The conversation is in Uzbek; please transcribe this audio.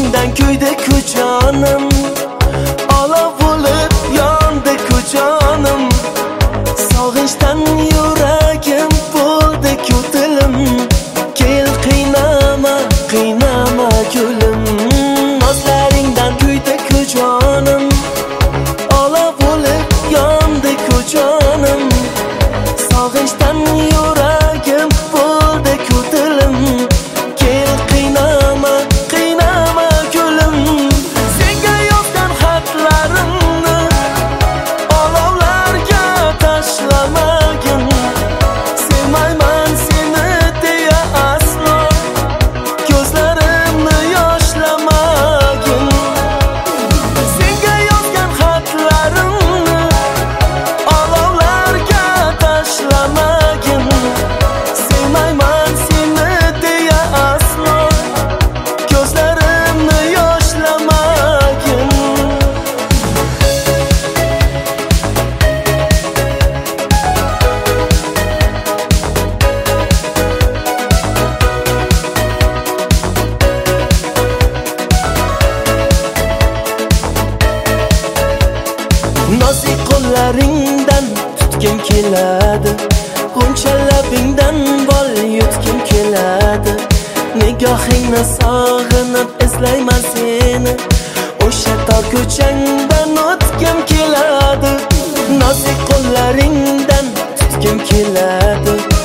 Sozlaringdan kuydi-ku jonim, olov bo'lib yondi-ku jonim. Sog'inchdan yuragim bo'ldi-ku dilim. Kel qiynama, qiynama gulim. Sozlaringdan kuydi-ku jonim, olov bo'lib yondi-ku jonim. Sog'inchdan yuragim bo'ldi-ku dilim. Kel qiynama, qiynama gulim. Senga yozgan xatlarimni olovlarga tashlamagin. Sevmayman seni deya aslo ko'zlarimni yoshlamagin. Senga yozgan xatlarimni olovlarga tashlamagin. Sevmayman seni deya aslo ko'zlarimni yoshlamagin. Nozik qo'llaringdan tutgim keladi, g'uncha labingdan bol yutgim keladi. Nigohingni sog'inib izlayman seni, o'sha tor ko'changdan o'tgim keladi. Nozik qo'llaringdan tutgim keladi,